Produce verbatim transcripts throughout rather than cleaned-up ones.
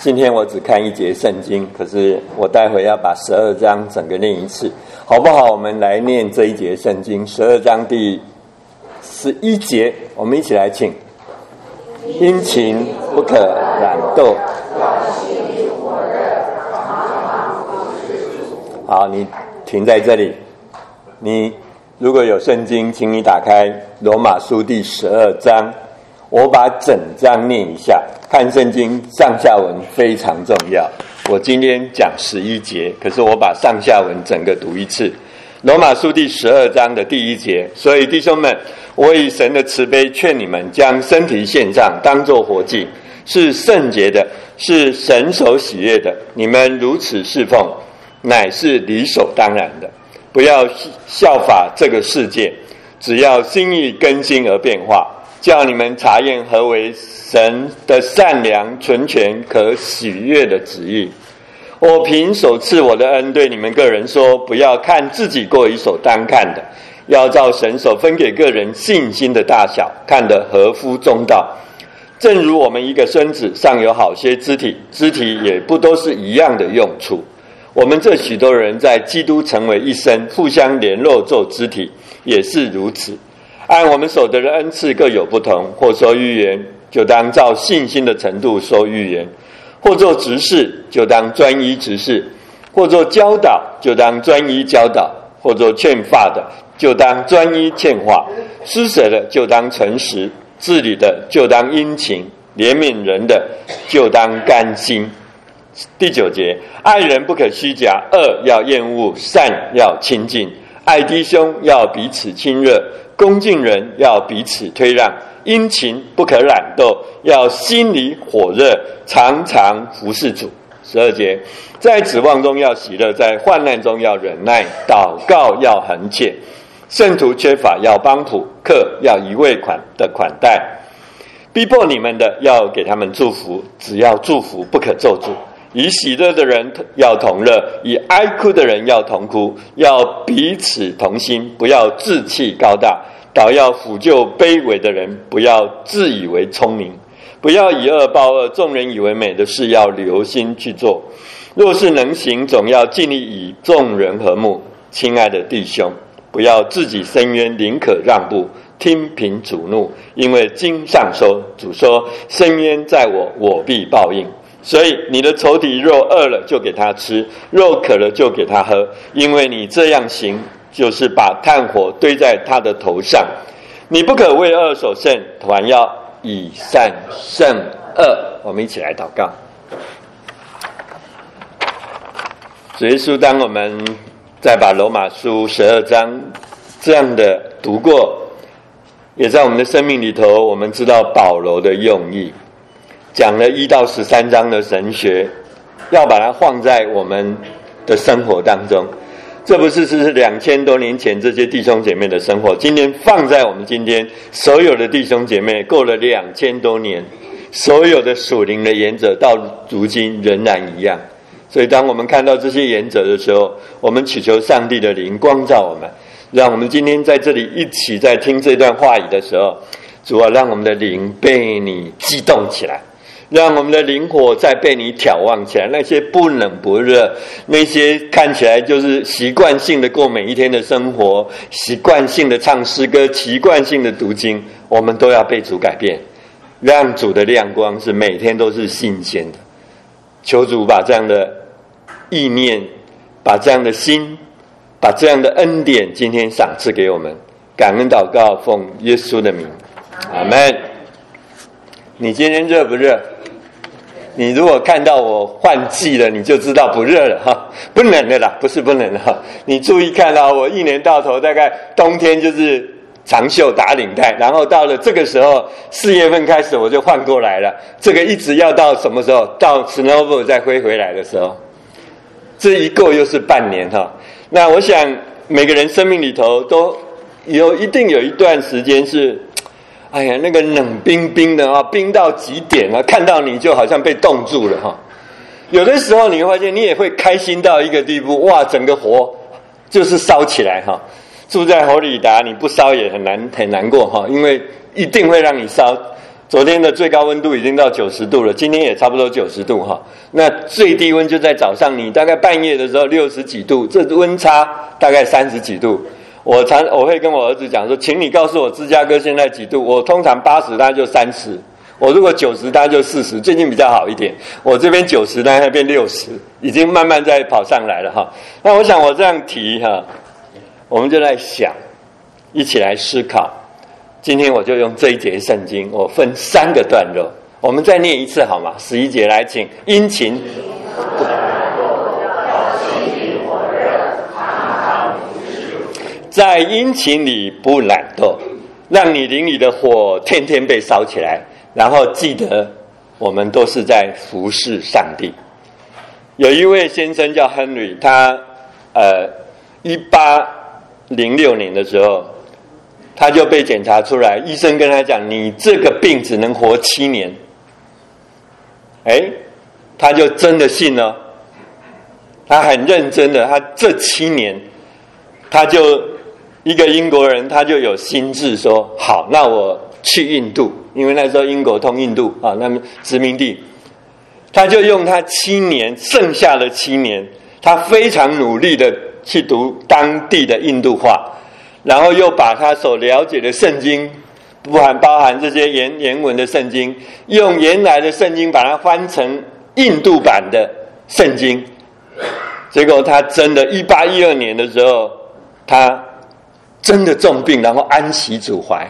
今天我只看一节圣经，可是我待会要把十二章整个念一次，好不好？我们来念这一节圣经，十二章第十一节，我们一起来请。殷勤不可懒惰。好，你停在这里。你如果有圣经，请你打开罗马书第十二章，我把整章念一下。看圣经上下文非常重要，我今天讲十一节，可是我把上下文整个读一次。罗马书第十二章的第一节，所以弟兄们，我以神的慈悲劝你们，将身体献上，当作活祭，是圣洁的，是神所喜悦的。你们如此侍奉，乃是理所当然的。不要效法这个世界，只要心意更新而变化，叫你们查验何为神的善良、纯全、可喜悦的旨意。我凭所赐我的恩对你们个人说，不要看自己过于所当看的，要照神所分给个人信心的大小，看得合乎中道。正如我们一个身子上有好些肢体，肢体也不都是一样的用处。我们这许多人在基督成为一身，互相联络做肢体，也是如此。按我们所得的恩赐各有不同，或说预言，就当照信心的程度说预言；或做执事，就当专一执事；或做教导，就当专一教导；或做劝化的，就当专一劝化；施舍的，就当诚实；治理的，就当殷勤；怜悯人的，就当甘心。第九节，爱人不可虚假，恶要厌恶，善要亲近，爱弟兄要彼此亲热，恭敬人要彼此推让，殷勤不可懒惰，要心里火热，常常服侍主。十二节，在指望中要喜乐，在患难中要忍耐，祷告要恒切，圣徒缺乏要帮补，客要一味款的款待，逼迫你们的要给他们祝福，只要祝福，不可咒诅。以喜乐的人要同乐，以哀哭的人要同哭，要彼此同心，不要志气高大，倒要抚救卑微的人，不要自以为聪明，不要以恶报恶，众人以为美的事要留心去做。若是能行，总要尽力以众人和睦。亲爱的弟兄，不要自己伸冤，宁可让步，听凭主怒，因为经上说，主说，伸冤在我，我必报应。所以你的仇敌若饿了，就给他吃，若渴了，就给他喝，因为你这样行，就是把炭火堆在他的头上。你不可为恶所胜，反要以善胜恶。我们一起来祷告。主耶稣，当我们再把罗马书十二章这样的读过，也在我们的生命里头，我们知道保罗的用意，讲了一到十三章的神学，要把它放在我们的生活当中。这不是是两千多年前这些弟兄姐妹的生活，今天放在我们今天所有的弟兄姐妹，过了两千多年，所有的属灵的原则到如今仍然一样。所以当我们看到这些原则的时候，我们祈求上帝的灵光照我们，让我们今天在这里一起在听这段话语的时候，主啊，让我们的灵被你激动起来，让我们的灵火再被你挑旺起来，那些不冷不热，那些看起来就是习惯性的过每一天的生活，习惯性的唱诗歌，习惯性的读经，我们都要被主改变，让主的亮光是每天都是新鲜的。求主把这样的意念，把这样的心，把这样的恩典今天赏赐给我们。感恩祷告，奉耶稣的名，阿们。你今天热不热？你如果看到我换季了，你就知道不热了哈，不冷了啦，不是不冷了哈。你注意看到我一年到头大概冬天就是长袖打领带，然后到了这个时候四月份开始我就换过来了，这个一直要到什么时候？到 snowball 再飞回来的时候，这一过又是半年哈。那我想每个人生命里头都有一定有一段时间是，哎呀，那个冷冰冰的啊，冰到极点啊，看到你就好像被冻住了哈。有的时候你会发现，你也会开心到一个地步，哇，整个火就是烧起来哈。住在佛里达，你不烧也很难很难过哈，因为一定会让你烧。 昨天的最高温度已经到九十度了，今天也差不多九十度哈。那最低温就在早上，你大概半夜的时候六十几度，这温差大概三十几度。我常我会跟我儿子讲说，请你告诉我芝加哥现在几度？我通常八十，他就三十；我如果九十，他就四十。最近比较好一点，我这边九十，他那边六十，已经慢慢在跑上来了哈。那我想我这样提哈，我们就在想，一起来思考。今天我就用这一节圣经，我分三个段落，我们再念一次好吗？十一节来，请殷勤。在殷勤里不懒惰，让你灵里的火天天被烧起来，然后记得我们都是在服侍上帝。有一位先生叫亨利，他呃一八零六年的时候，他就被检查出来，医生跟他讲，你这个病只能活七年。哎，他就真的信了，他很认真的，他这七年，他就一个英国人，他就有心志说，好，那我去印度，因为那时候英国通印度啊，那么殖民地，他就用他七年剩下的七年，他非常努力的去读当地的印度话。然后又把他所了解的圣经，不含包含这些原原文的圣经，用原来的圣经把它翻成印度版的圣经。结果他真的一八一二年的时候，他真的重病，然后安息主怀。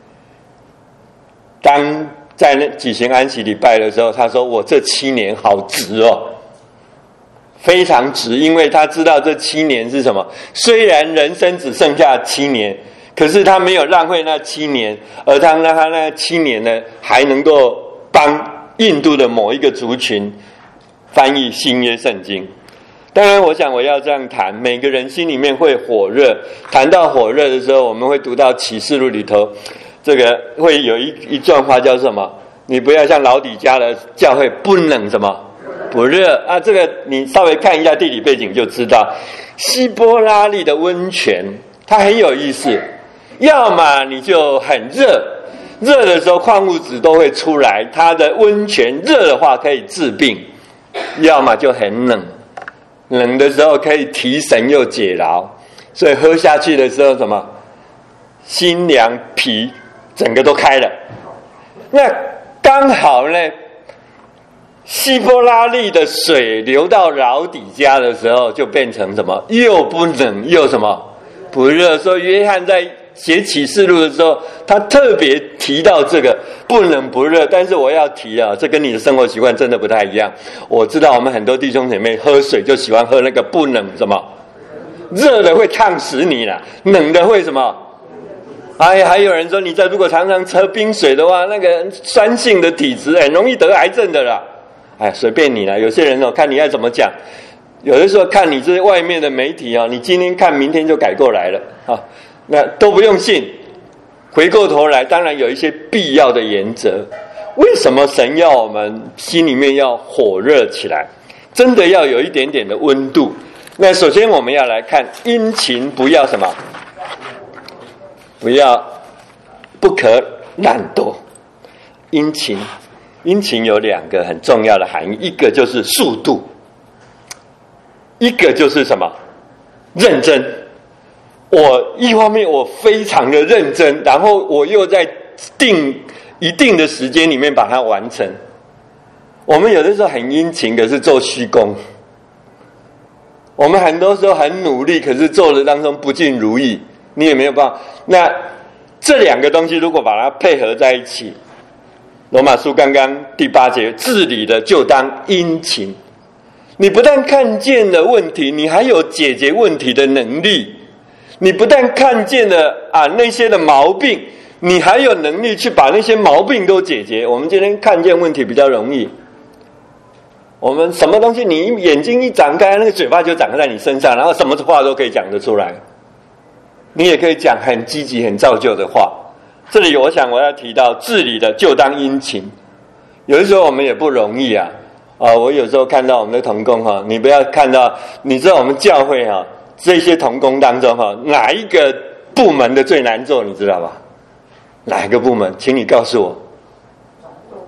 当在那举行安息礼拜的时候，他说：“我这七年好值哦。”非常值，因为他知道这七年是什么。虽然人生只剩下七年，可是他没有浪费那七年，而他让他那七年呢，还能够帮印度的某一个族群翻译新约圣经。当然，我想我要这样谈，每个人心里面会火热。谈到火热的时候，我们会读到启示录里头，这个会有一一段话叫什么？你不要像老底嘉的教会不冷什么。不热啊，这个你稍微看一下地理背景就知道。希波拉利的温泉它很有意思，要么你就很热，热的时候矿物质都会出来，它的温泉热的话可以治病；要么就很冷，冷的时候可以提神又解劳，所以喝下去的时候什么心凉脾整个都开了。那刚好呢，希波拉利的水流到老底嘉的时候，就变成什么？又不冷又什么不热。所以约翰在写启示录的时候，他特别提到这个不冷不热。但是我要提啊，这跟你的生活习惯真的不太一样。我知道我们很多弟兄姐妹喝水就喜欢喝那个不冷什么，热的会烫死你啦，冷的会什么？哎，还有人说你在如果常常喝冰水的话，那个酸性的体质很容易得癌症的啦。哎，随便你啦。有些人哦，看你要怎么讲。有的时候看你这些外面的媒体哦，你今天看，明天就改过来了啊。那都不用信。回过头来，当然有一些必要的原则。为什么神要我们心里面要火热起来？真的要有一点点的温度。那首先我们要来看殷勤，不要什么？不要不可懒惰。殷勤。殷勤有两个很重要的含义，一个就是速度，一个就是什么？认真。我一方面我非常的认真，然后我又在定一定的时间里面把它完成。我们有的时候很殷勤，可是做虚功；我们很多时候很努力，可是做的当中不尽如意，你也没有办法。那这两个东西如果把它配合在一起，罗马书刚刚第八节，治理的就当殷勤。你不但看见了问题，你还有解决问题的能力。你不但看见了啊那些的毛病，你还有能力去把那些毛病都解决。我们今天看见问题比较容易，我们什么东西你眼睛一展开，那个嘴巴就长在你身上，然后什么话都可以讲得出来。你也可以讲很积极很造就的话。这里我想我要提到治理的就当殷勤。有的时候我们也不容易啊啊！我有时候看到我们的同工哈，你不要看到，你知道我们教会哈这些同工当中哈，哪一个部门的最难做，你知道吧？哪一个部门？请你告诉我。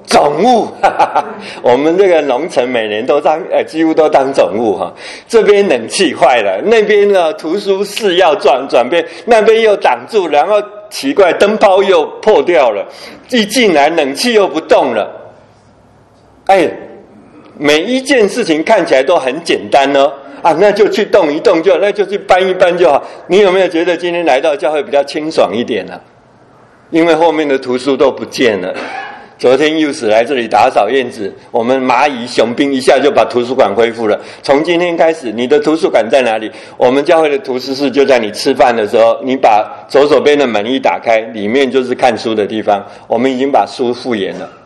总务，哈哈哈，我们这个农城每年都当呃几乎都当总务哈。这边冷气坏了，那边呢图书室要转转变，那边又挡住，然后奇怪灯泡又破掉了，一进来冷气又不动了。哎，每一件事情看起来都很简单哦，啊，那就去动一动就，那就去搬一搬就好。你有没有觉得今天来到教会比较清爽一点呢、啊？因为后面的图书都不见了。昨天又是来这里打扫院子，我们蚂蚁雄兵一下就把图书馆恢复了。从今天开始，你的图书馆在哪里？我们教会的图书室就在你吃饭的时候，你把左手边的门一打开，里面就是看书的地方。我们已经把书复原了。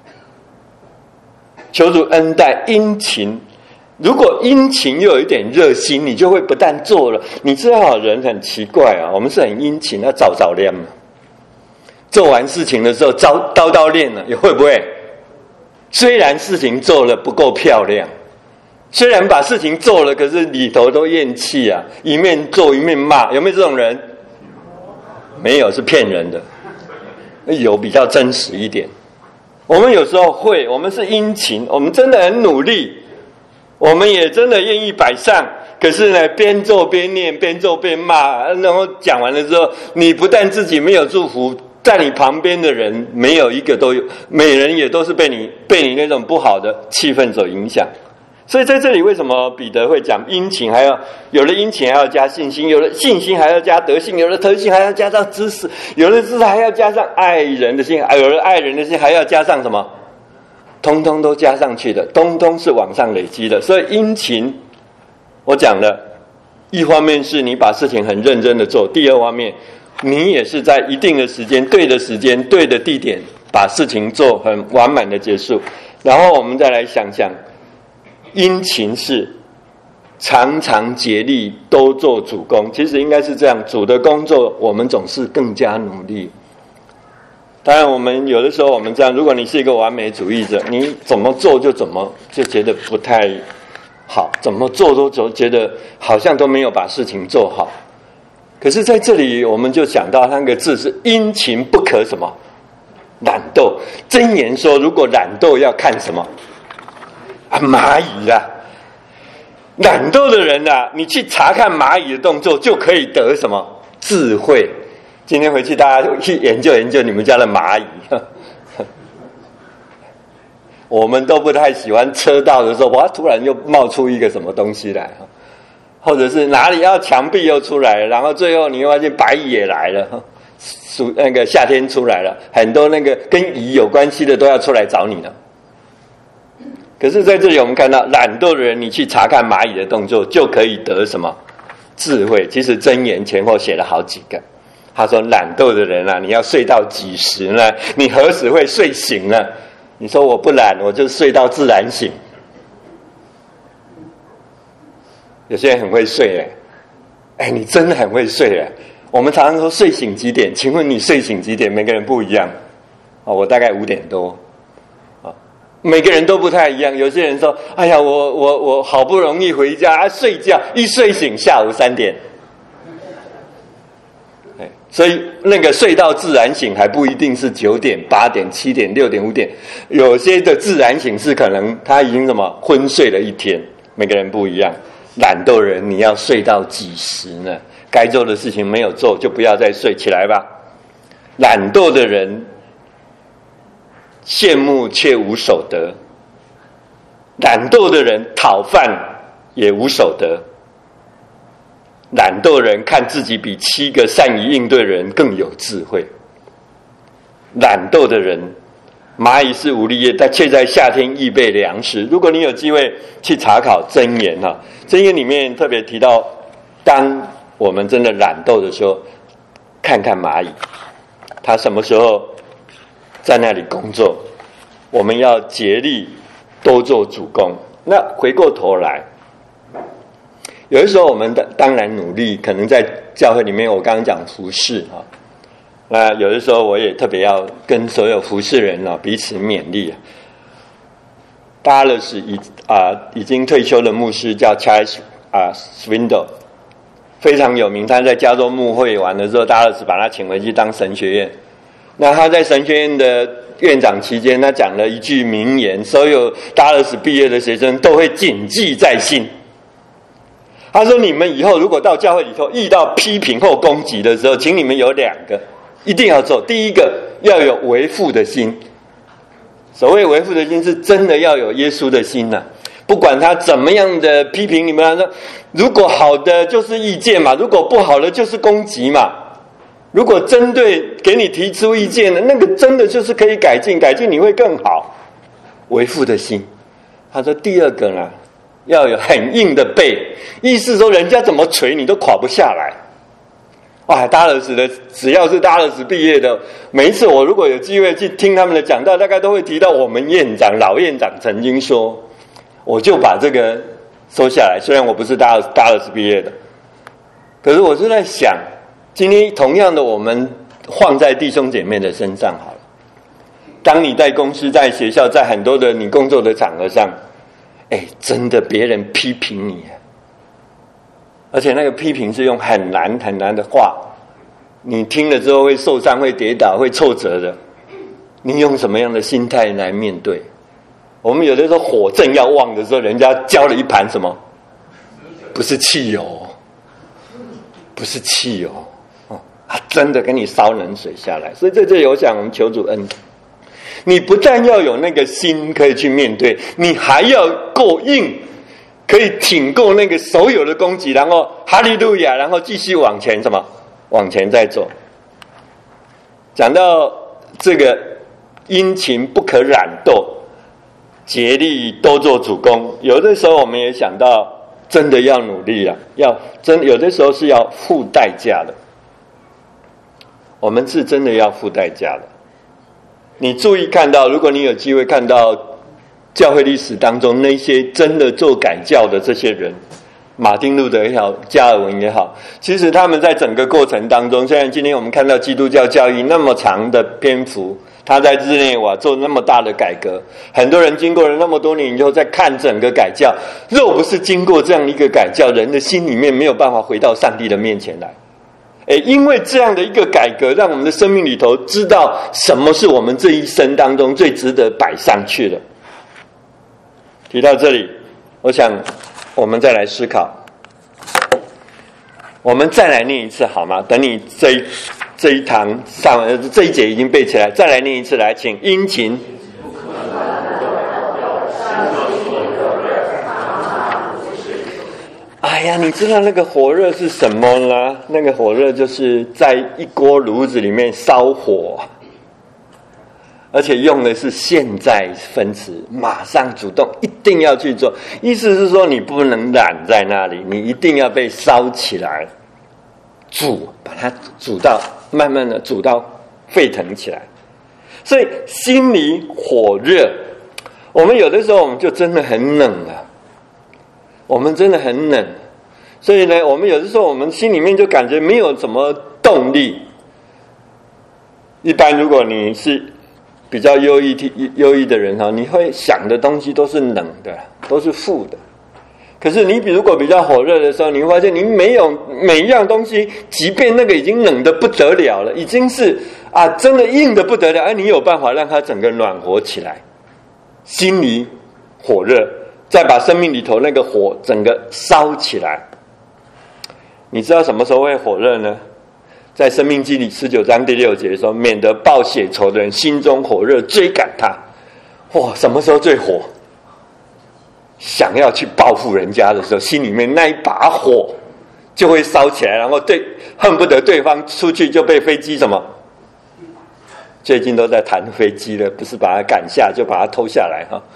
求主恩待殷勤，如果殷勤又有一点热心，你就会不但做了。你知道人很奇怪啊，我们是很殷勤，要早早练嘛。做完事情的时候，叨叨叨练了，也会不会？虽然事情做了不够漂亮，虽然把事情做了，可是里头都厌弃啊，一面做一面骂，有没有这种人？没有，是骗人的。有比较真实一点。我们有时候会，我们是殷勤，我们真的很努力，我们也真的愿意摆上。可是呢，边做边念，边做边骂，然后讲完了之后，你不但自己没有祝福，在你旁边的人没有一个都有，每人也都是被你被你那种不好的气氛所影响。所以在这里，为什么彼得会讲殷勤还要有了殷勤还要加信心，有了信心还要加德性，有了德性还要加上知识，有了知识还要加上爱人的心，有了爱人的心还要加上什么？通通都加上去的，通通是往上累积的。所以殷勤，我讲了，一方面是你把事情很认真的做，第二方面，你也是在一定的时间、对的时间、对的地点，把事情做很完满的结束。然后我们再来想想。殷勤是常常竭力都做主工，其实应该是这样，主的工作我们总是更加努力。当然我们有的时候我们这样，如果你是一个完美主义者，你怎么做就怎么就觉得不太好，怎么做都觉得好像都没有把事情做好。可是在这里我们就讲到那个字是殷勤不可什么懒惰。箴言说，如果懒惰要看什么啊，蚂蚁啊，懒惰的人啊，你去查看蚂蚁的动作，就可以得什么智慧。今天回去大家去研究研究你们家的蚂蚁。我们都不太喜欢车道的时候，哇，突然又冒出一个什么东西来，或者是哪里要墙壁又出来了，然后最后你又发现白蚁也来了，暑那个夏天出来了，很多那个跟蚁有关系的都要出来找你了。可是在这里我们看到懒惰的人，你去查看蚂蚁的动作就可以得什么智慧。其实箴言前后写了好几个，他说懒惰的人啊，你要睡到几时呢？你何时会睡醒呢？你说我不懒，我就睡到自然醒。有些人很会睡哎，哎，你真的很会睡哎。我们常常说睡醒几点，请问你睡醒几点？每个人不一样哦，我大概五点多。每个人都不太一样，有些人说：“哎呀，我我我好不容易回家、啊、睡觉，一睡醒下午三点。”所以那个睡到自然醒还不一定是九点、八点、七点、六点、五点，有些的自然醒是可能他已经什么昏睡了一天，每个人不一样。懒惰人，你要睡到几时呢？该做的事情没有做，就不要再睡起来吧。懒惰的人。羡慕却无所得，懒惰的人讨饭也无所得。懒惰人看自己比七个善于应对的人更有智慧。懒惰的人，蚂蚁是无力业，但却在夏天预备粮食。如果你有机会去查考箴言啊，箴言里面特别提到，当我们真的懒惰的时候，看看蚂蚁，它什么时候在那里工作，我们要竭力多做主工。那回过头来，有的时候我们当然努力，可能在教会里面，我刚刚讲服事啊，那有的时候我也特别要跟所有服事人啊彼此勉励。达勒斯已啊已经退休的牧师叫 Charles 啊 Swindoll， 非常有名。他在加州牧会完了之后，达勒斯把他请回去当神学院。 那他在神学院的院长期间，他讲了一句名言，所有达勒斯毕业的学生都会谨记在心。他说：你们以后如果到教会里头遇到批评或攻击的时候，请你们有两个一定要做。第一个，要有为父的心。所谓为父的心，是真的要有耶稣的心啊，不管他怎么样的批评你们，他说如果好的就是意见嘛，如果不好的就是攻击嘛。如果针对给你提出意见的那个，真的就是可以改进，改进你会更好。为父的心。他说第二个呢，要有很硬的背，意思说人家怎么捶你都垮不下来。哇，达勒斯的只要是达勒斯毕业的，每一次我如果有机会去听他们的讲道，大概都会提到我们院长老院长曾经说，我就把这个收下来。虽然我不是达达勒斯毕业的，可是我是在想，今天同样的我们放在弟兄姐妹的身上好了。当你在公司、在学校、在很多的你工作的场合上，哎，真的别人批评你，而且那个批评是用很难很难的话，你听了之后会受伤、会跌倒、会挫折的。你用什么样的心态来面对？我们有的时候火正要旺的时候，人家浇了一盘什么？不是汽油，不是汽油哦，他真的给你烧冷水下来。所以在这里，我想我们求主恩典。你不但要有那个心可以去面对，你还要够硬，可以挺过那个所有的攻击，然后哈利路亚，然后继续往前什么？往前再走。讲到这个殷勤不可懒惰，竭力多做主工，有的时候我们也想到，真的要努力了，要真有的时候是要付代价的。我们是真的要付代价的。你注意看到，如果你有机会看到教会历史当中那些真的做改教的这些人，马丁路德也好，加尔文也好，其实他们在整个过程当中，虽然今天我们看到基督教教义那么长的篇幅，他在日内瓦做那么大的改革，很多人经过了那么多年以后再看整个改教，若不是经过这样一个改教，人的心里面没有办法回到上帝的面前来。诶，因为这样的一个改革，让我们的生命里头知道什么是我们这一生当中最值得摆上去的。提到这里，我想我们再来思考，我们再来念一次好吗？等你这一这一堂上这一节已经背起来，再来念一次，来，请殷勤。哎呀，你知道那个火热是什么吗？那个火热就是在一锅炉子里面烧火，而且用的是现在分词，马上主动，一定要去做。意思是说，你不能懒在那里，你一定要被烧起来，煮，把它煮到慢慢的煮到沸腾起来。所以心里火热，我们有的时候我们就真的很冷啊。我们真的很冷，所以呢，我们有的时候我们心里面就感觉没有什么动力。一般如果你是比较忧郁忧郁的人哈，你会想的东西都是冷的，都是负的。可是你如果比较火热的时候，你会发现你没有每一样东西，即便那个已经冷得不得了了，已经是啊真的硬得不得了，而你有办法让它整个暖和起来，心里火热。再把生命里头那个火整个烧起来。你知道什么时候会火热呢？在申命记里十九章第六节说，免得报血仇的人心中火热追赶他。哇，什么时候最火？想要去报复人家的时候，心里面那一把火就会烧起来，然后对恨不得对方出去就被飞机什么。最近都在谈飞机了，不是把他赶下，就把他偷下来哈。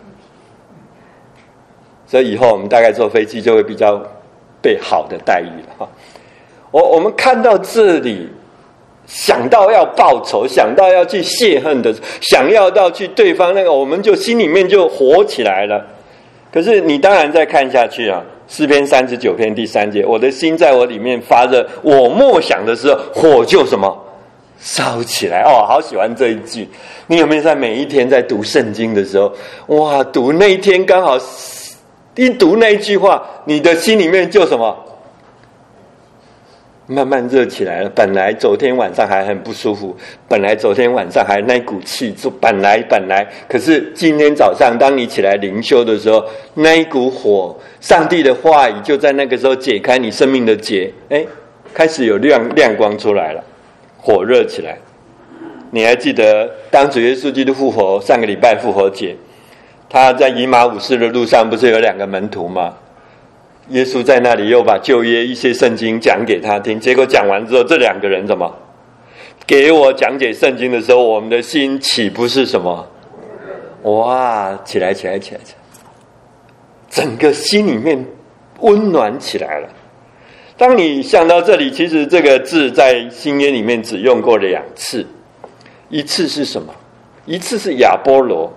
所以以后我们大概坐飞机就会比较被好的待遇了哈。我我们看到这里，想到要报仇，想到要去泄恨的，想要到去对方那个，我们就心里面就火起来了。可是你当然再看下去啊，诗篇三十九篇第三节，我的心在我里面发热，我默想的时候，火就什么烧起来。哦，好喜欢这一句。你有没有在每一天在读圣经的时候，哇，读那一天刚好一读那一句话，你的心里面就什么慢慢热起来了。本来昨天晚上还很不舒服，本来昨天晚上还那股气，就本来本来，可是今天早上当你起来灵修的时候，那一股火，上帝的话语就在那个时候解开你生命的结，哎，开始有亮亮光出来了，火热起来。你还记得当主耶稣基督复活，上个礼拜复活节，他在以马忤斯的路上不是有两个门徒吗？耶稣在那里又把旧约一些圣经讲给他听，结果讲完之后，这两个人怎么给我讲解圣经的时候，我们的心岂不是什么？哇，起来起来起来起来，整个心里面温暖起来了。当你想到这里，其实这个字在新约里面只用过两次，一次是什么？一次是亚波罗，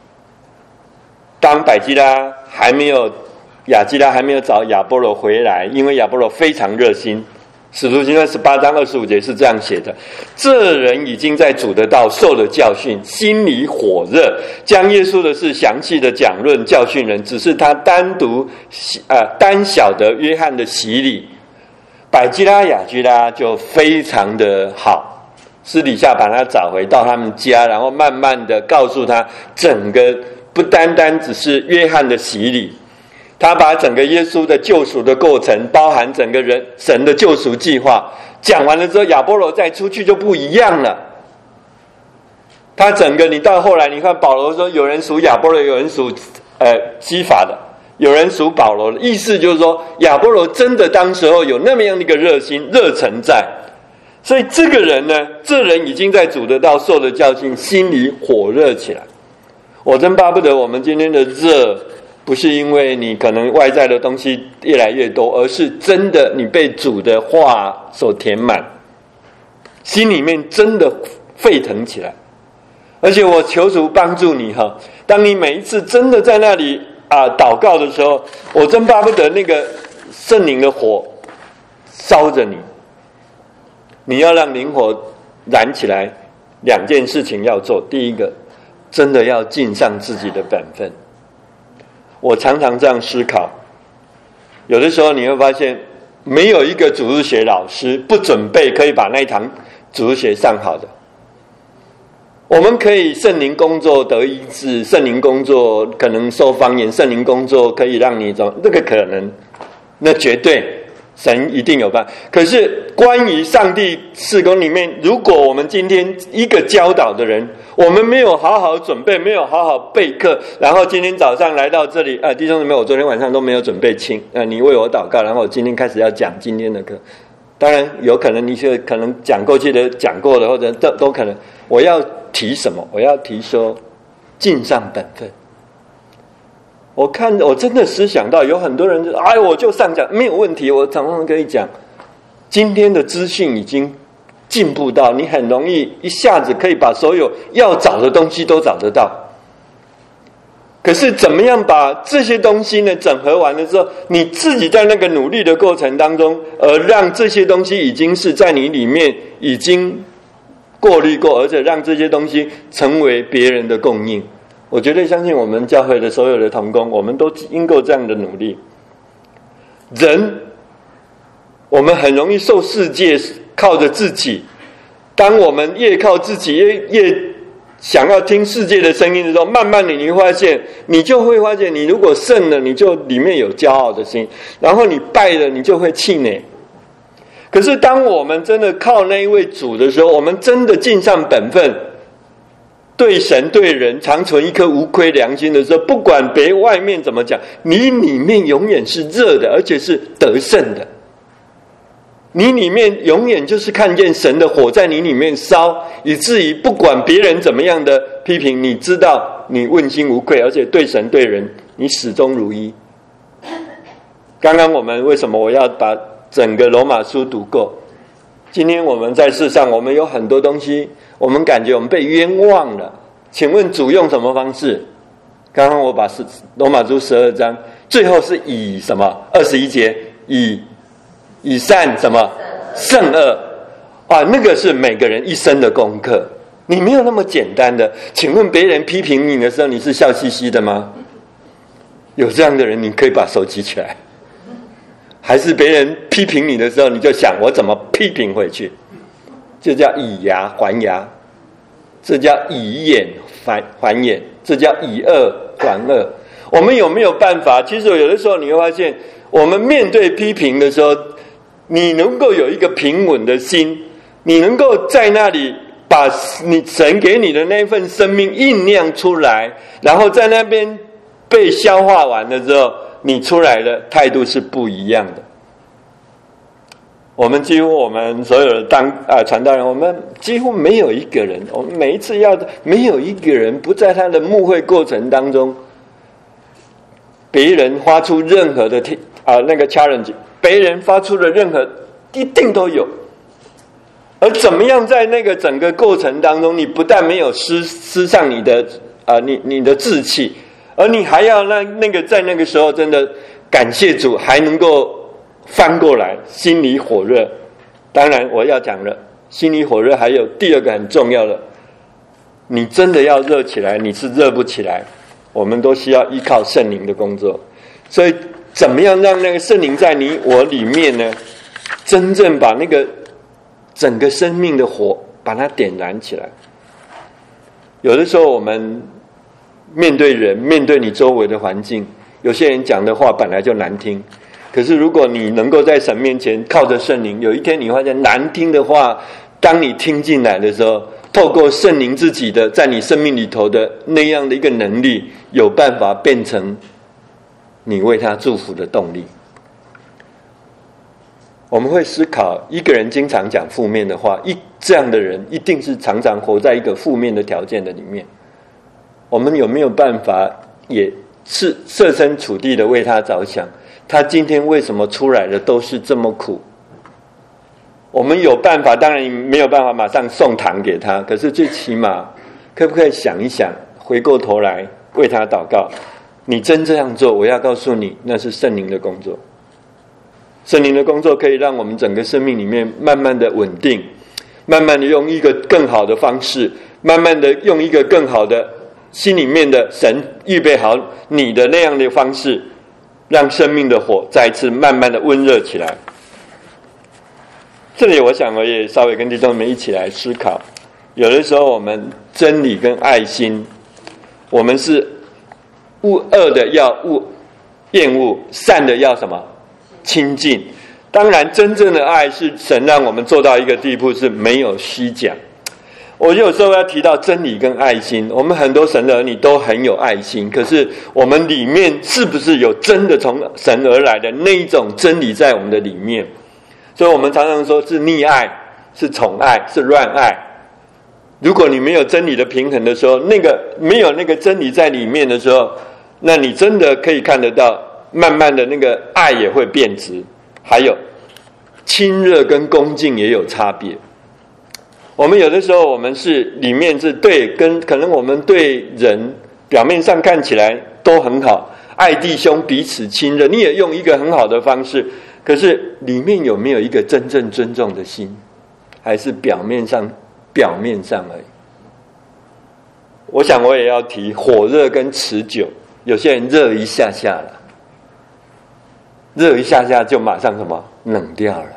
当百基拉还没有亚基拉还没有找亚波罗回来，因为亚波罗非常热心，使徒行传十八章二十五节是这样写的：这人已经在主的道受了教训，心里火热，将耶稣的事详细的讲论教训人，只是他单独呃单晓得约翰的洗礼。百基拉亚基拉就非常的好，私底下把他找回到他们家，然后慢慢的告诉他整个不单单只是约翰的洗礼，他把整个耶稣的救赎的过程，包含整个人神的救赎计划讲完了之后，亚波罗再出去就不一样了。他整个你到后来你看保罗说，有人属亚波罗，有人属呃西法的，有人属保罗的，意思就是说亚波罗真的当时候有那么样的一个热心热忱在，所以这个人呢，这人已经在主的道受了教训，心里火热起来。我真巴不得我们今天的热不是因为你可能外在的东西越来越多，而是真的你被主的话所填满，心里面真的沸腾起来。而且我求主帮助你哈，当你每一次真的在那里啊祷告的时候，我真巴不得那个圣灵的火烧着你。你要让灵火燃起来，两件事情要做。第一个，真的要尽上自己的本分。我常常这样思考，有的时候你会发现，没有一个主日学老师不准备可以把那一堂主日学上好的。我们可以圣灵工作得医治，圣灵工作可能受方言，圣灵工作可以让你怎么，那个可能，那绝对神一定有办法。可是关于上帝事工里面，如果我们今天一个教导的人，我们没有好好准备，没有好好备课，然后今天早上来到这里，啊，弟兄姊妹，我昨天晚上都没有准备清，啊，你为我祷告，然后我今天开始要讲今天的课。当然有可能你是可能讲过去的讲过的，或者都都可能。我要提什么？我要提说尽上本分。我看我真的思想到有很多人就哎，我就上讲没有问题。我常常跟你讲，今天的资讯已经进步到你很容易一下子可以把所有要找的东西都找得到。可是怎么样把这些东西呢整合完了之后，你自己在那个努力的过程当中，而让这些东西已经是在你里面已经过滤过，而且让这些东西成为别人的供应。我绝对相信我们教会的所有的同工，我们都应够这样的努力。人我们很容易受世界靠着自己，当我们越靠自己越越想要听世界的声音的时候，慢慢的你会发现，你就会发现，你如果胜了，你就里面有骄傲的心，然后你败了，你就会气馁。可是当我们真的靠那一位主的时候，我们真的尽上本分，对神对人常存一颗无亏良心的时候，不管别外面怎么讲，你里面永远是热的，而且是得胜的。你里面永远就是看见神的火在你里面烧，以至于不管别人怎么样的批评，你知道你问心无愧，而且对神对人你始终如一。刚刚我们为什么我要把整个罗马书读过？今天我们在世上，我们有很多东西，我们感觉我们被冤枉了。请问主用什么方式？刚刚我把罗马书十二章最后是以什么？二十一节以以善什么胜恶啊？那个是每个人一生的功课，你没有那么简单的。请问别人批评你的时候，你是笑嘻嘻的吗？有这样的人，你可以把手举起来。 还是别人批评你的时候，你就想我怎么批评回去？这叫以牙还牙，这叫以眼还还眼，这叫以恶还恶。我们有没有办法？其实有的时候你会发现，我们面对批评的时候，你能够有一个平稳的心，你能够在那里把你神给你的那份生命酝酿出来，然后在那边被消化完了之后，你出来的态度是不一样的。我们几乎我们所有的当啊传道人，我们几乎没有一个人，我们每一次要的没有一个人不在他的牧会过程当中，别人发出任何的啊那个 challenge， 别人发出的任何一定都有。而怎么样在那个整个过程当中，你不但没有失失上你的啊你你的志气，而你还要那那个在那个时候真的感谢主，还能够翻过来，心里火热。当然我要讲了，心里火热还有第二个很重要的，你真的要热起来，你是热不起来。我们都需要依靠圣灵的工作，所以怎么样让那个圣灵在你我里面呢，真正把那个整个生命的火把它点燃起来。有的时候我们面对人，面对你周围的环境，有些人讲的话本来就难听，可是如果你能够在神面前靠着圣灵，有一天你发现难听的话，当你听进来的时候，透过圣灵自己的在你生命里头的那样的一个能力，有办法变成你为他祝福的动力。我们会思考，一个人经常讲负面的话，一这样的人一定是常常活在一个负面的条件的里面。我们有没有办法也是设身处地的为他着想？他今天为什么出来的都是这么苦？我们有办法，当然没有办法马上送糖给他，可是最起码可不可以想一想，回过头来为他祷告？你真这样做，我要告诉你，那是圣灵的工作。圣灵的工作可以让我们整个生命里面慢慢的稳定，慢慢的用一个更好的方式，慢慢的用一个更好的心里面的神预备好你的那样的方式，让生命的火再次慢慢的温热起来。这里我想我也稍微跟弟兄们一起来思考，有的时候我们真理跟爱心，我们是恶的要恶厌恶，善的要什么亲近。当然真正的爱是神让我们做到一个地步，是没有虚假。我有时候要提到真理跟爱心，我们很多神的儿女都很有爱心，可是我们里面是不是有真的从神而来的那一种真理在我们的里面？所以我们常常说是溺爱，是宠爱，是乱爱。如果你没有真理的平衡的时候，那个没有那个真理在里面的时候，那你真的可以看得到，慢慢的那个爱也会变质。还有亲热跟恭敬也有差别。我们有的时候我们是里面是对跟可能我们对人表面上看起来都很好，爱弟兄彼此亲热，你也用一个很好的方式，可是里面有没有一个真正尊重的心？还是表面上表面上而已。我想我也要提火热跟持久，有些人热一下下了，热一下下就马上什么冷掉了，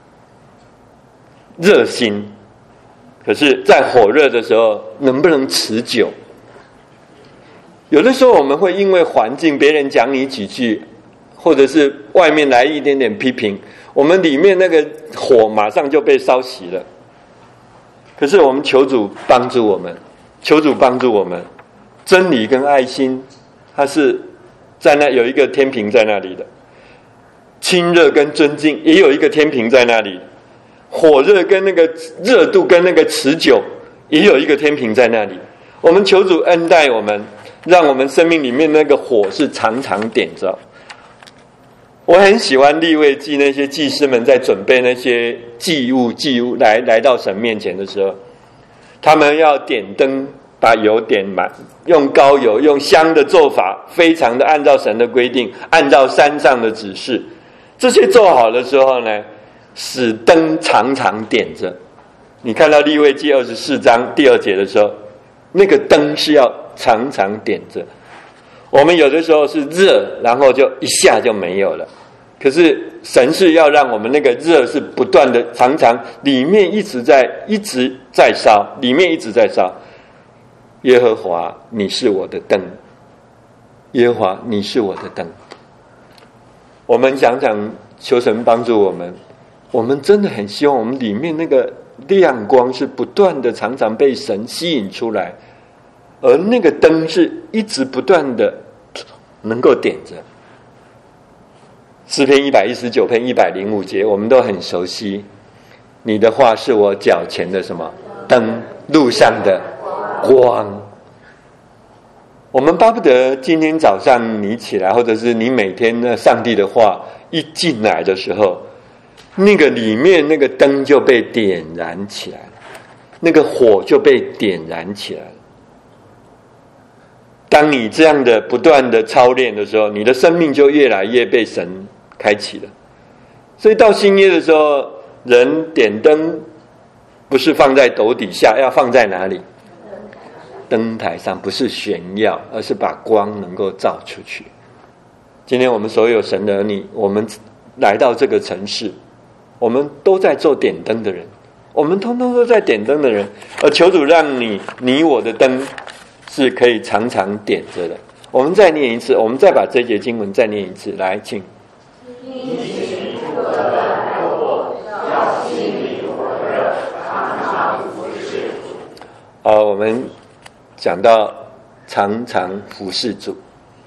热心。可是在火热的时候能不能持久？有的时候我们会因为环境，别人讲你几句，或者是外面来一点点批评，我们里面那个火马上就被烧熄了。可是我们求主帮助我们，求主帮助我们，真理跟爱心它是在那有一个天平在那里的，亲热跟尊敬也有一个天平在那里，火热跟那个热度跟那个持久也有一个天平在那里。我们求主恩待我们，让我们生命里面那个火是常常点着。我很喜欢利未记那些祭司们在准备那些祭物祭物来来到神面前的时候，他们要点灯，把油点满，用膏油用香的做法，非常的按照神的规定，按照山上的指示，这些做好的时候呢，使灯常常点着。你看到利未记二十四章第二节的时候，那个灯是要常常点着。我们有的时候是热，然后就一下就没有了。可可是神是要让我们那个热是不断的，常常里面一直在一直在烧，里面一直在烧。耶和华，你是我的灯。耶和华，你是我的灯。我们想想，求神帮助我们，我们真的很希望我们里面那个亮光是不断的，常常被神吸引出来，而那个灯是一直不断的能够点着。诗篇一百一十九篇一百零五节，我们都很熟悉。你的话是我脚前的什么灯，路上的光。我们巴不得今天早上你起来，或者是你每天呢，上帝的话一进来的时候，那个里面那个灯就被点燃起来了，那个火就被点燃起来了。当你这样的不断的操练的时候，你的生命就越来越被神开启了。所以到新约的时候，人点灯不是放在斗底下，要放在哪里？灯台上，不是炫耀，而是把光能够照出去。今天我们所有神的儿女，我们来到这个城市，我们都在做点灯的人，我们通通都在点灯的人，而求主让你你我的灯是可以常常点着的。我们再念一次，我们再把这节经文再念一次，来，请。好，我们讲到常常服侍主。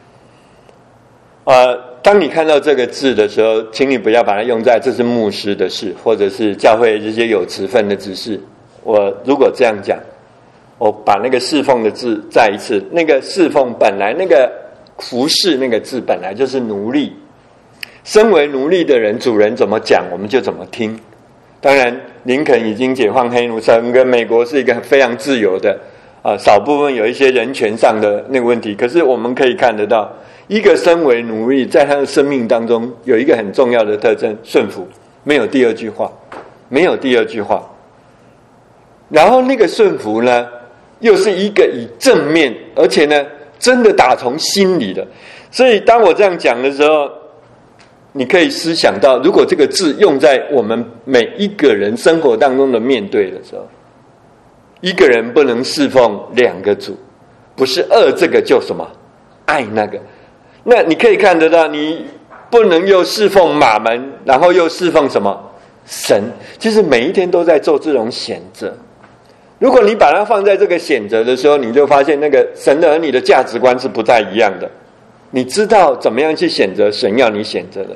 呃，当你看到这个字的时候，请你不要把它用在这是牧师的事，或者是教会这些有职分的执事。我如果这样讲，我把那个侍奉的字再一次，那个侍奉本来那个服侍那个字本来就是奴隶，身为奴隶的人，主人怎么讲我们就怎么听。当然林肯已经解放黑奴，整个美国是一个非常自由的啊、呃，少部分有一些人权上的那个问题，可是我们可以看得到，一个身为奴隶在他的生命当中有一个很重要的特征，顺服，没有第二句话，没有第二句话。然后那个顺服呢，又是一个以正面，而且呢真的打从心里的。所以当我这样讲的时候，你可以思想到，如果这个字用在我们每一个人生活当中的面对的时候，一个人不能侍奉两个主，不是爱这个就什么爱那个。那你可以看得到，你不能又侍奉马门，然后又侍奉什么神，就是每一天都在做这种选择。如果你把它放在这个选择的时候，你就发现那个神的儿女的价值观是不太一样的。你知道怎么样去选择神要你选择的。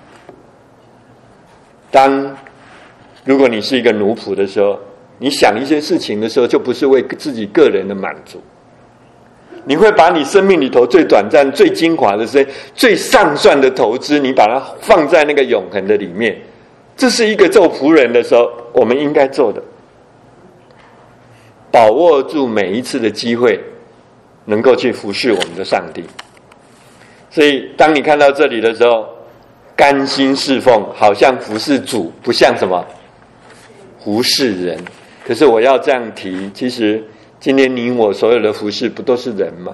当如果你是一个奴仆的时候，你想一些事情的时候，就不是为自己个人的满足，你会把你生命里头最短暂最精华的时间，最上算的投资，你把它放在那个永恒的里面。这是一个做仆人的时候我们应该做的，把握住每一次的机会，能够去服侍我们的上帝。所以当你看到这里的时候，甘心侍奉，好像服侍主，不像什么服侍人。可是我要这样提，其实今天你我所有的服侍不都是人吗？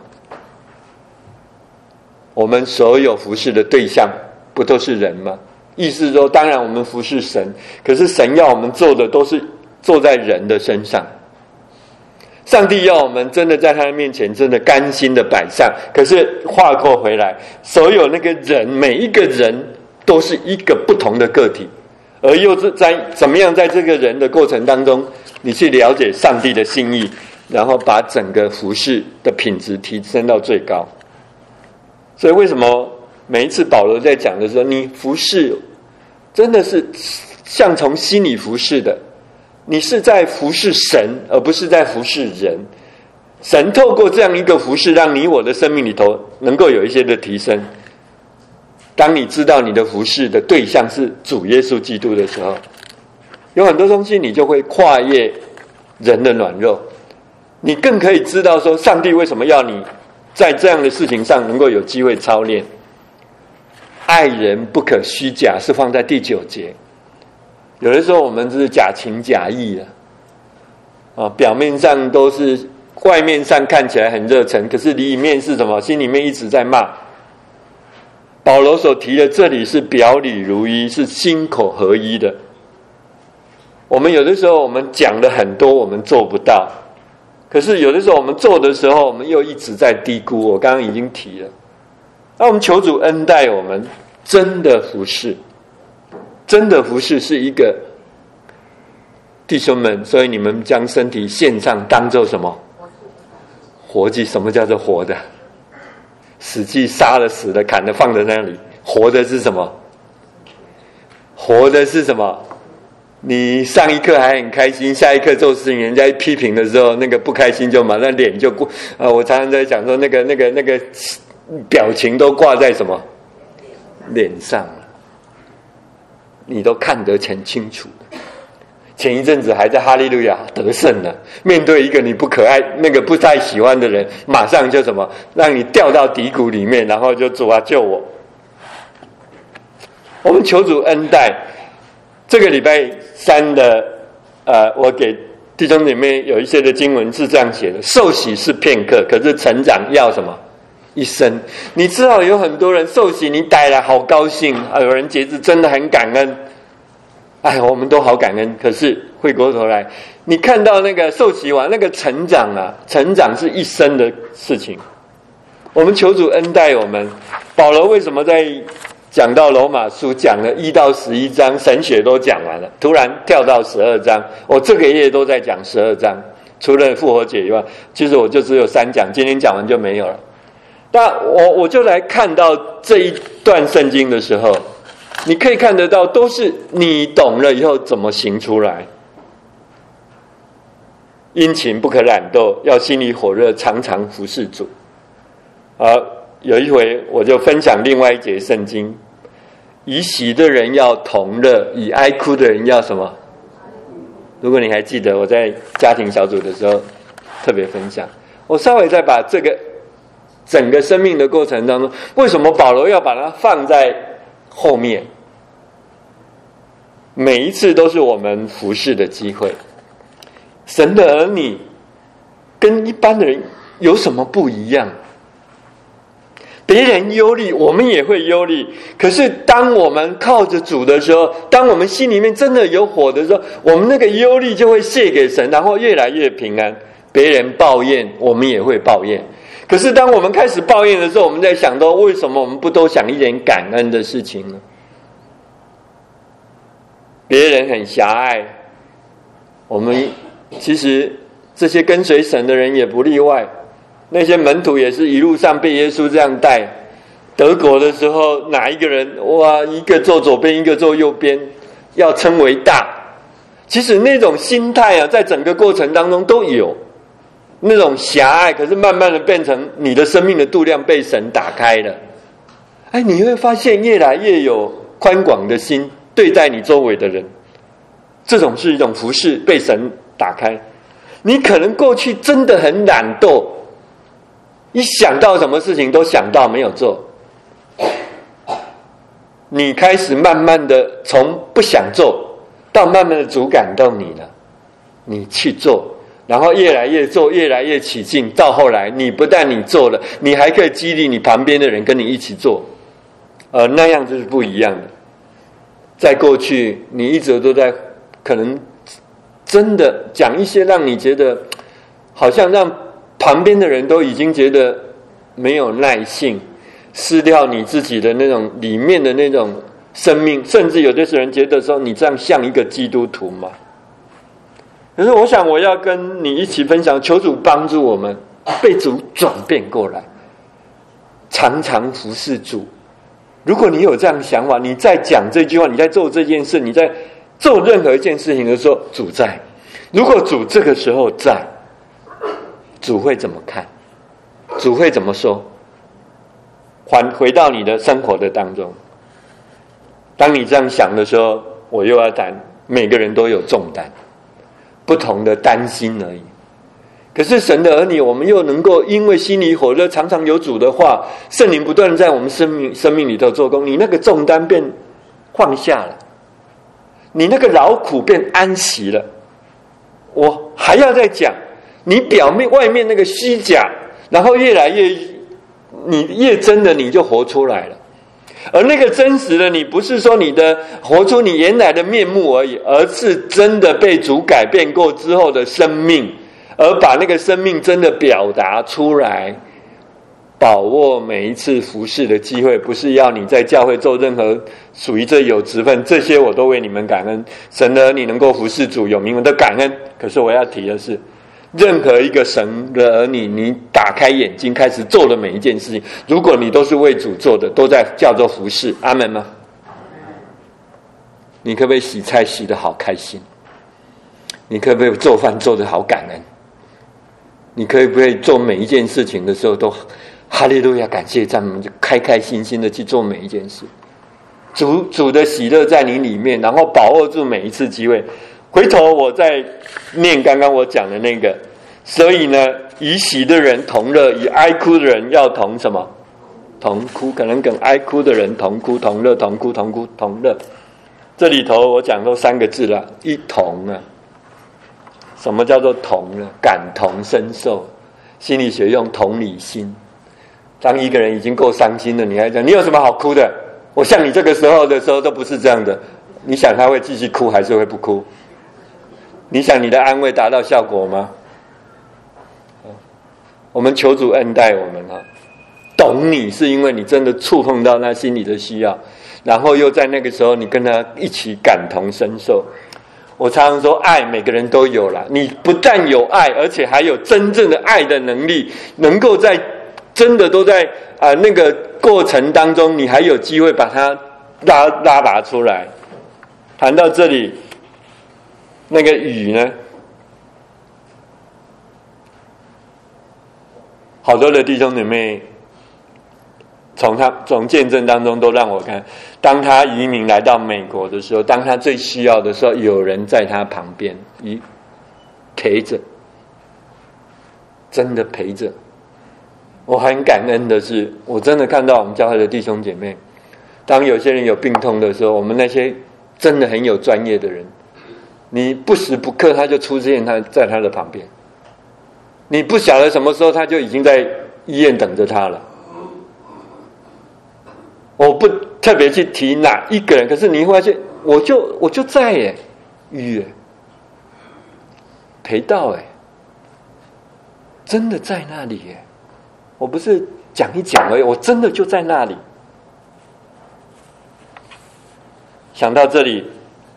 我们所有服侍的对象不都是人吗？意思说，当然我们服侍神，可是神要我们做的都是做在人的身上。上帝要我们真的在他的面前真的甘心的摆上，可是话扣回来，所有那个人，每一个人都是一个不同的个体，而又是在怎么样在这个人的过程当中，你去了解上帝的心意，然后把整个服事的品质提升到最高。所以为什么每一次保罗在讲的时候，你服事真的是像从心里服事的，你是在服侍神，而不是在服侍人。神透过这样一个服侍，让你我的生命里头能够有一些的提升。当你知道你的服侍的对象是主耶稣基督的时候，有很多东西你就会跨越人的软弱，你更可以知道说上帝为什么要你在这样的事情上能够有机会操练。爱人不可虚假是放在第九节。有的时候我们是假情假意的啊，表面上都是，外面上看起来很热忱，可是里面是什么？心里面一直在骂。 保罗所提的这里是表里如一，是心口合一的。我们有的时候我们讲了很多，我们做不到，可是有的时候我们做的时候，我们又一直在低估。我刚刚已经提了，那我们求主恩待我们，真的服事，真的服事是一个弟兄们，所以你们将身体献上，当作什么？活祭。什么叫做活的？死祭杀了死的，砍了放在那里，活的是什么？活的是什么？你上一刻还很开心，下一刻做事情人家一批评的时候，那个不开心就马上脸就过。呃，我常常在讲说，那个那个那个表情都挂在什么脸上了，你都看得很清楚的。前一阵子还在哈利路亚得胜了，面对一个你不可爱、那个不太喜欢的人，马上就什么让你掉到低谷里面，然后就主啊救我。我们求主恩待。这个礼拜三的呃，我给弟兄姐妹有一些的经文是这样写的：受洗是片刻，可是成长要什么？一生。你知道有很多人受洗，你带来好高兴，有人节日真的很感恩。哎，我们都好感恩，可是回过头来，你看到那个受洗完那个成长啊，成长是一生的事情。我们求主恩待我们。保罗为什么在讲到罗马书讲了一到十一章，神学都讲完了，突然跳到十二章，我这个月都在讲十二章，除了复活节以外，其实我就只有三讲，今天讲完就没有了。那我我就来看到这一段圣经的时候，你可以看得到，都是你懂了以后怎么行出来。殷勤不可懒惰，要心里火热，常常服侍主。啊，有一回我就分享另外一节圣经，以喜的人要同乐，以哀哭的人要什么？如果你还记得我在家庭小组的时候特别分享，我稍微再把这个整个生命的过程当中，为什么保罗要把它放在后面？每一次都是我们服侍的机会。神的儿女跟一般的人有什么不一样？别人忧虑，我们也会忧虑。可是当我们靠着主的时候，当我们心里面真的有火的时候，我们那个忧虑就会卸给神，然后越来越平安。别人抱怨，我们也会抱怨。可是当我们开始抱怨的时候，我们在想到，为什么我们不都想一点感恩的事情呢？别人很狭隘，我们其实这些跟随神的人也不例外。那些门徒也是一路上被耶稣这样带。德国的时候，哪一个人哇，一个坐左边，一个坐右边，要称为大。其实那种心态啊，在整个过程当中都有那种狭隘，可是慢慢的变成你的生命的度量被神打开了。哎，你会发现越来越有宽广的心对待你周围的人，这种是一种服事被神打开。你可能过去真的很懒惰，一想到什么事情都想到没有做，你开始慢慢的从不想做到慢慢的主感动你了，你去做，然后越来越做，越来越起劲，到后来你不但你做了，你还可以激励你旁边的人跟你一起做，呃，那样就是不一样的。在过去你一直都在可能真的讲一些让你觉得好像让旁边的人都已经觉得没有耐性，失掉你自己的那种里面的那种生命，甚至有的人觉得说你这样像一个基督徒吗？可是我想我要跟你一起分享，求主帮助我们被主转变过来，常常服侍主。如果你有这样想法，你在讲这句话，你在做这件事，你在做任何一件事情的时候，主在。如果主这个时候在，主会怎么看？主会怎么说？还回到你的生活的当中，当你这样想的时候，我又要谈，每个人都有重担，不同的担心而已。可是神的儿女，我们又能够因为心里火热，常常有主的话，圣灵不断地在我们生命生命里头做工，你那个重担变放下了，你那个劳苦变安息了。我还要再讲，你表面外面那个虚假，然后越来越你越真的你就活出来了。 而那个真实的你，不是说你的活出你原来的面目而已，而是真的被主改变过之后的生命，而把那个生命真的表达出来。把握每一次服事的机会，不是要你在教会做任何属于这有职分，这些我都为你们感恩。神的儿女能够服事主，有名我的感恩。可是我要提的是，任何一个神的儿女，你打开眼睛开始做的每一件事情，如果你都是为主做的，都在叫做服事。阿们吗？你可不可以洗菜洗得好开心？你可不可以做饭做得好感恩？你可不可以做每一件事情的时候都哈利路亚，感谢赞美，就开开心心的去做每一件事。主主的喜乐在你里面，然后把握住每一次机会。回头我再念刚刚我讲的那个，所以呢，与喜的人同乐，与哀哭的人要同什么？同哭，可能跟哀哭的人同哭同乐，同哭同哭同乐。这里头我讲都三个字了，一同啊。什么叫做同呢？感同身受。心理学用同理心。当一个人已经够伤心了，你还讲你有什么好哭的？我像你这个时候的时候都不是这样的。你想他会继续哭还是会不哭？你想你的安慰达到效果吗？我们求主恩待我们啊！懂你是因为你真的触碰到他心里的需要，然后又在那个时候你跟他一起感同身受。我常常说，爱每个人都有啦，你不但有爱，而且还有真正的爱的能力，能够在真的都在啊、呃、那个过程当中，你还有机会把它拉拉拔出来。谈到这里，那个雨呢，好多的弟兄姐妹从他从见证当中都让我看，当他移民来到美国的时候，当他最需要的时候，有人在他旁边一陪着，真的陪着。我很感恩的是，我真的看到我们教会的弟兄姐妹，当有些人有病痛的时候，我们那些真的很有专业的人，你不时不刻他就出现他在他的旁边，你不晓得什么时候他就已经在医院等着他了。我不特别去提哪一个人，可是你会发现，我就我就在耶，雨耶，陪到耶，真的在那里耶。我不是讲一讲而已，我真的就在那里。想到这里，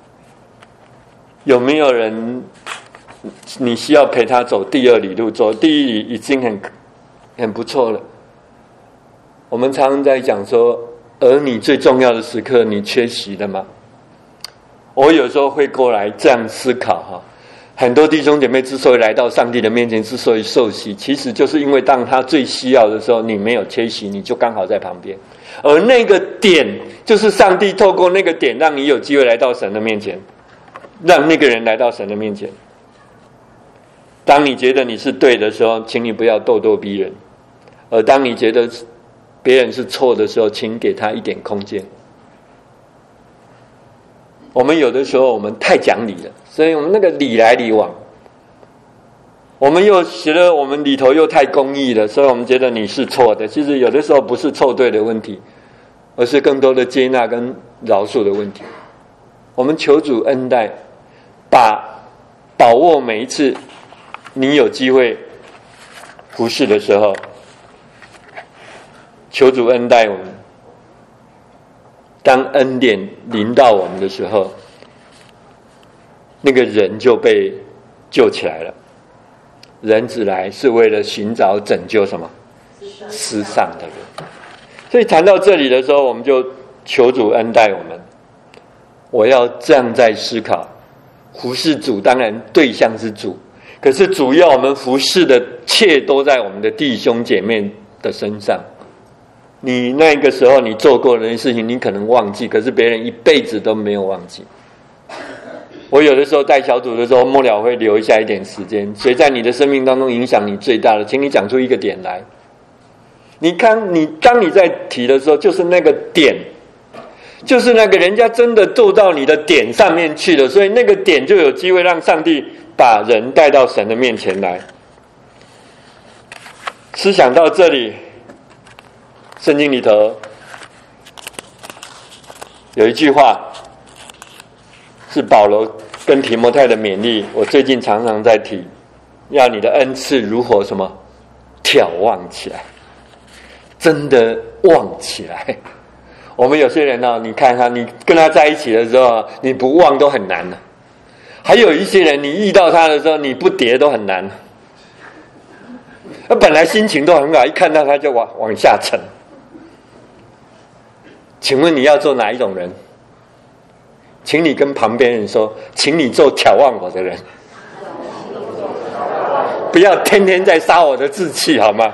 有没有人你需要陪他走第二里路？走第一里已经很很不错了。我们常常在讲说，儿女最重要的时刻，你缺席了吗？我有时候会过来这样思考哈。很多弟兄姐妹之所以来到上帝的面前，之所以受洗，其实就是因为当他最需要的时候，你没有缺席，你就刚好在旁边。而那个点，就是上帝透过那个点，让你有机会来到神的面前，让那个人来到神的面前。当你觉得你是对的时候，请你不要咄咄逼人；而当你觉得别人是错的时候，请给他一点空间。我们有的时候我们太讲理了，所以我们那个理来理往，我们又觉得我们里头又太公义了，所以我们觉得你是错的。其实有的时候不是错对的问题，而是更多的接纳跟饶恕的问题。我们求主恩待，把把握每一次你有机会服侍的时候，求主恩待我们。当恩典临到我们的时候，那个人就被救起来了。人子来是为了寻找拯救什么？失丧的人。所以谈到这里的时候，我们就求主恩待我们。我要这样在思考，服侍主当然对象是主，可是主要我们服侍的切都在我们的弟兄姐妹的身上。你那个时候你做过的事情，你可能忘记，可是别人一辈子都没有忘记。我有的时候带小组的时候，末了会留下一点时间，谁在你的生命当中影响你最大的，请你讲出一个点来。你看，你当你在提的时候，就是那个点，就是那个人家真的做到你的点上面去了，所以那个点就有机会让上帝把人带到神的面前来。思想到这里，圣经里头有一句话是保罗跟提摩太的勉励，我最近常常在提，要你的恩赐如何什么眺望起来，真的望起来。我们有些人呢、哦，你看他，你跟他在一起的时候，你不望都很难了。还有一些人，你遇到他的时候，你不跌都很难。他本来心情都很好，一看到他就往往下沉。请问你要做哪一种人？请你跟旁边人说，请你做眺望我的人，不要天天在杀我的志气，好吗？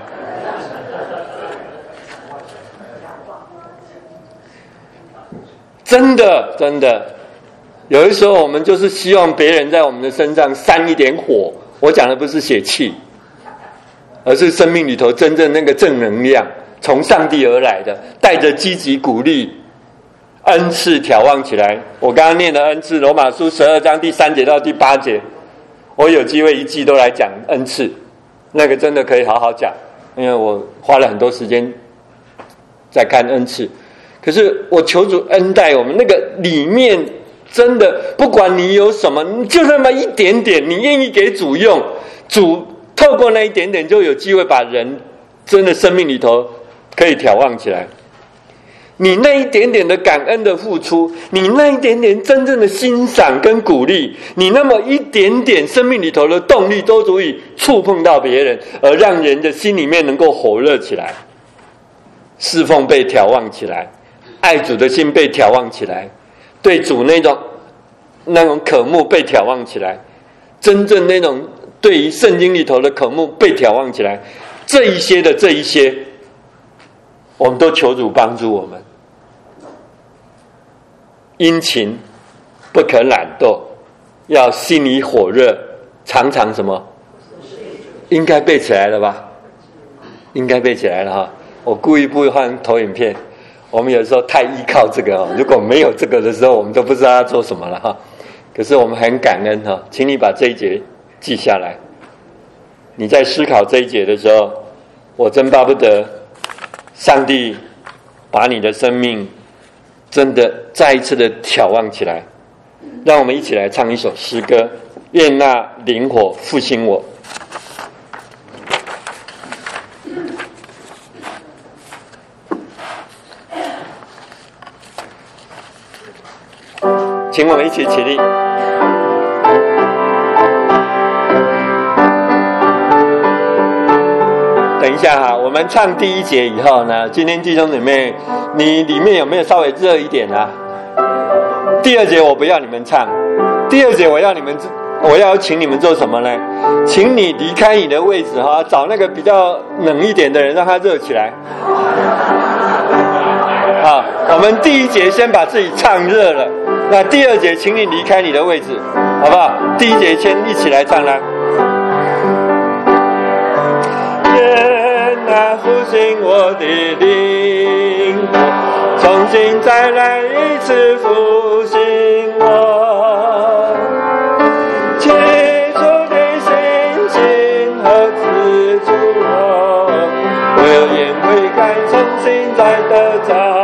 真的，真的，有的时候我们就是希望别人在我们的身上煽一点火。我讲的不是血气，而是生命里头真正那个正能量，从上帝而来的，带着积极鼓励，恩赐眺望起来。我刚刚念的恩赐，罗马书十二章第三节到第八节，我有机会一季都来讲恩赐，那个真的可以好好讲，因为我花了很多时间在看恩赐。可是我求主恩待我们，那个里面真的，不管你有什么，你就那么一点点，你愿意给主用，主透过那一点点，就有机会把人真的生命里头可以眺望起来。你那一点点的感恩的付出，你那一点点真正的欣赏跟鼓励，你那么一点点生命里头的动力，都足以触碰到别人，而让人的心里面能够火热起来，侍奉被眺望起来，爱主的心被眺望起来，对主那种那种渴慕被眺望起来，真正那种对于圣经里头的渴慕被眺望起来，这一些的这一些，我们都求主帮助我们。殷勤不可懒惰，要心里火热，常常什么？应该背起来了吧？应该背起来了哈。我故意不换投影片，我们有时候太依靠这个哦，如果没有这个的时候，我们都不知道要做什么了哈。可是我们很感恩哈，请你把这一节记下来。你在思考这一节的时候，我真巴不得上帝把你的生命真的再一次的眺望起来。让我们一起来唱一首诗歌，愿那灵火复兴我。请我们一起起立。等一下哈，我们唱第一节以后呢，今天弟兄姊妹，你里面有没有稍微热一点啊？第二节我不要你们唱，第二节我要你们，我要请你们做什么呢？请你离开你的位置哈，找那个比较冷一点的人，让他热起来。好，我们第一节先把自己唱热了，那第二节请你离开你的位置，好不好？第一节先一起来唱啦。愿那复兴我的灵，重新再来一次复兴我，起初的心情和自主我，我愿悔改重新再得着。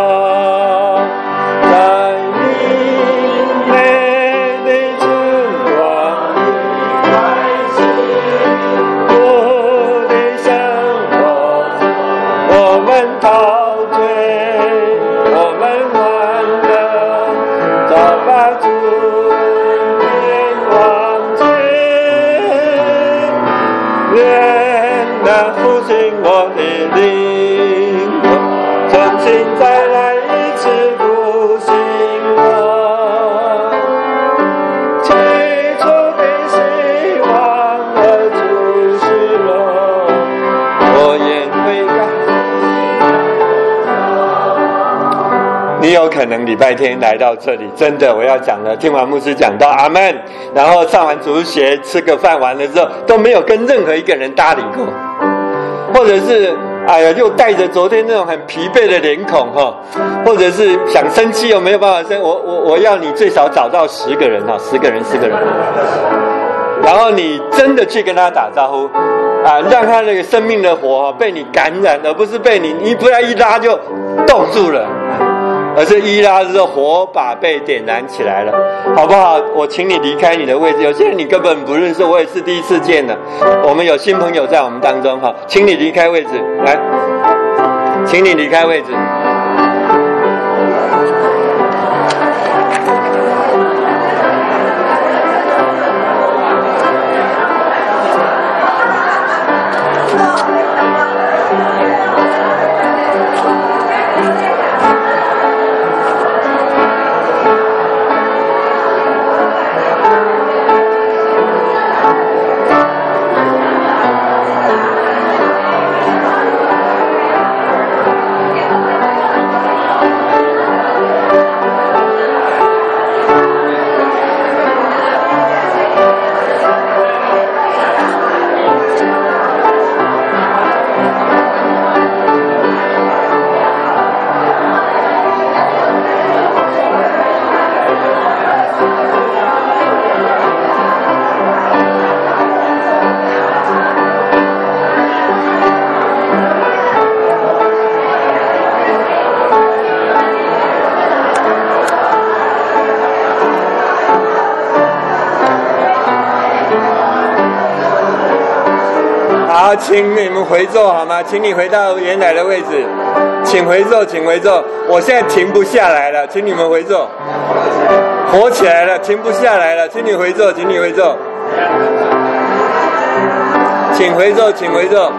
你有可能礼拜天来到这里，真的我要讲了，听完牧师讲到阿们，然后上完主学吃个饭完了之后都没有跟任何一个人搭理过，或者是哎呀又带着昨天那种很疲惫的脸孔哈，或者是想生气又没有办法生，我我我要你最少找到十个人哈，十个人十个人，然后你真的去跟他打招呼啊，让他那个生命的火被你感染，而不是被你你不然一拉就冻住了。而而是伊拉是火把被点燃起来了，好不好？我请你离开你的位置。有些人你根本不认识，我也是第一次见的。我们有新朋友在我们当中，哈，请你离开位置，来，请你离开位置。好，请你们回座好吗？请你回到原来的位置，请回座，请回座。我现在停不下来了，请你们回座。火起来了，停不下来了，请你回座，请你回座。请回座，请回座。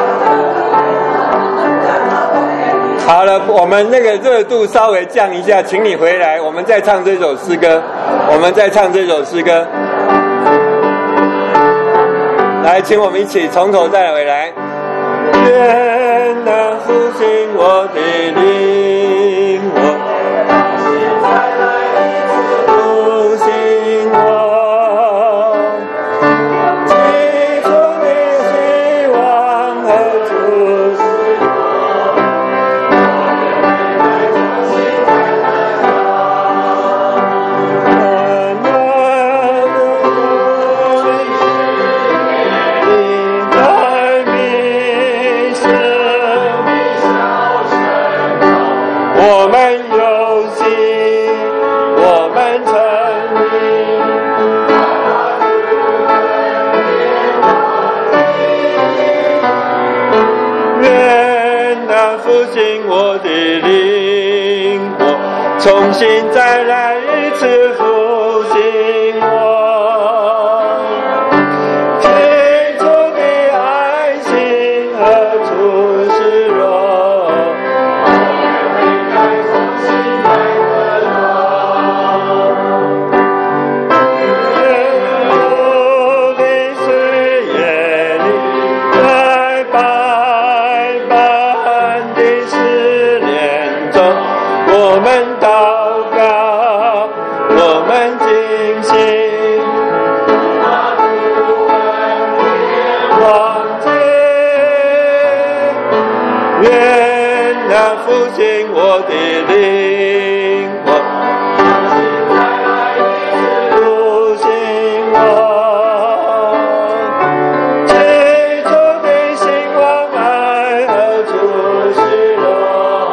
好了，我们那个热度稍微降一下，请你回来，我们再唱这首诗歌，我们再唱这首诗歌。来，请我们一起从头再回来。愿能复兴我的灵，我再来一次复兴我，基督的希望和主是我，我们有心，我们诚意，愿能复兴我的灵，我重新再来一次复兴我，基督的爱心和主是荣。我们祷告，我们尽心，忘记，愿能复兴我的灵，我复兴我，基督的兴旺爱和主是荣。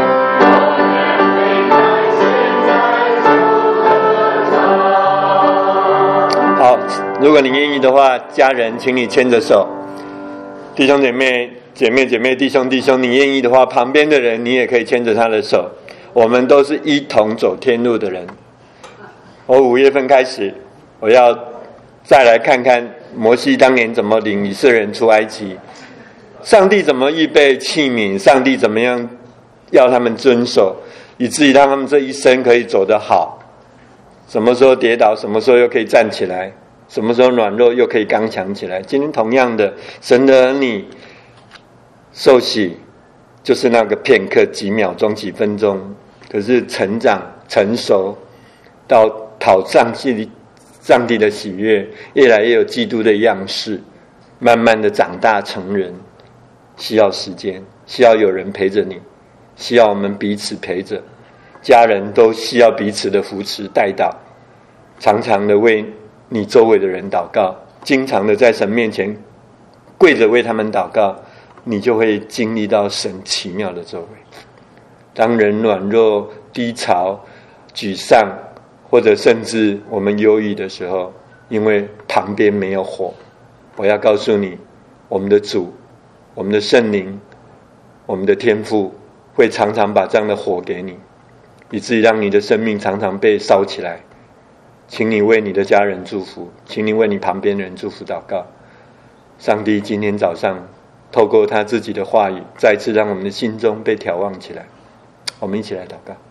好，如果你愿意的话，家人请你牵着手，弟兄姐妹姐妹姐妹弟兄弟兄，你愿意的话，旁边的人你也可以牵着他的手，我们都是一同走天路的人。我五月份开始，我要再来看看摩西当年怎么领以色列人出埃及，上帝怎么预备器皿，上帝怎么样要他们遵守，以至于让他们这一生可以走得好，什么时候跌倒，什么时候又可以站起来，什么时候软弱又可以刚强起来。今天同样的，神的儿女受洗就是那个片刻，几秒钟几分钟，可是成长成熟到讨上帝上帝的喜悦，越来越有基督的样式，慢慢的长大成人，需要时间，需要有人陪着你，需要我们彼此陪着，家人都需要彼此的扶持带导，常常的为你周围的人祷告，经常的在神面前跪着为他们祷告，你就会经历到神奇妙的作为。当人软弱低潮、沮丧，或者甚至我们忧郁的时候，因为旁边没有火。我要告诉你，我们的主，我们的圣灵，我们的天父会常常把这样的火给你，以至于让你的生命常常被烧起来。请你为你的家人祝福，请你为你旁边的人祝福祷告。上帝今天早上透过他自己的话语，再次让我们的心中被挑旺起来。我们一起来祷告。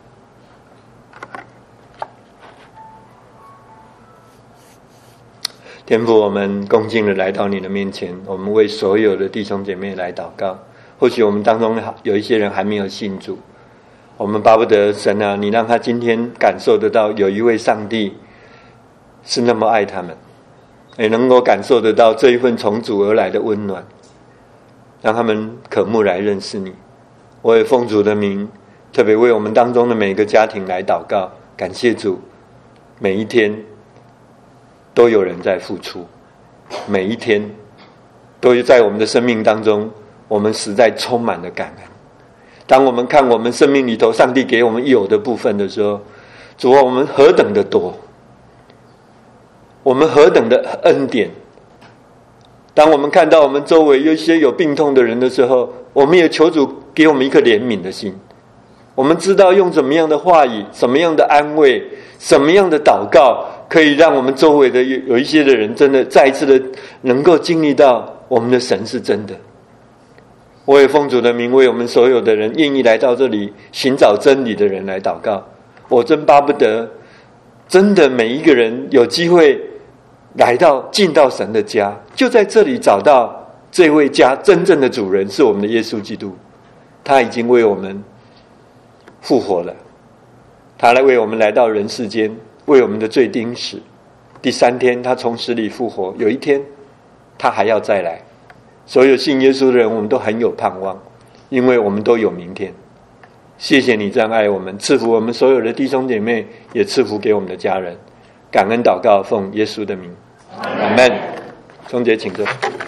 天父，我们恭敬的来到你的面前，我们为所有的弟兄姐妹来祷告。或许我们当中有一些人还没有信主，我们巴不得神啊，你让他今天感受得到有一位上帝是那么爱他们，也能够感受得到这一份从主而来的温暖，让他们渴慕来认识你。我也奉主的名，特别为我们当中的每个家庭来祷告，感谢主，每一天都有人在付出，每一天都在我们的生命当中，我们实在充满了感恩。当我们看我们生命里头上帝给我们有的部分的时候，主啊，我们何等的多，我们何等的恩典。当我们看到我们周围有一些有病痛的人的时候，我们也求主给我们一颗怜悯的心。我们知道用怎么样的话语，什么样的安慰，什么样的祷告，可以让我们周围的有一些的人真的再一次的能够经历到我们的神是真的。我也奉主的名为我们所有的人愿意来到这里寻找真理的人来祷告。我真巴不得真的每一个人有机会来到进到神的家，就在这里找到这位家真正的主人是我们的耶稣基督。他已经为我们复活了，他来为我们来到人世间，为我们的罪钉死，第三天他从死里复活，有一天他还要再来。所有信耶稣的人，我们都很有盼望，因为我们都有明天。谢谢你这样爱我们，赐福我们所有的弟兄姐妹，也赐福给我们的家人。感恩祷告，奉耶稣的名，阿们。钟姐请坐。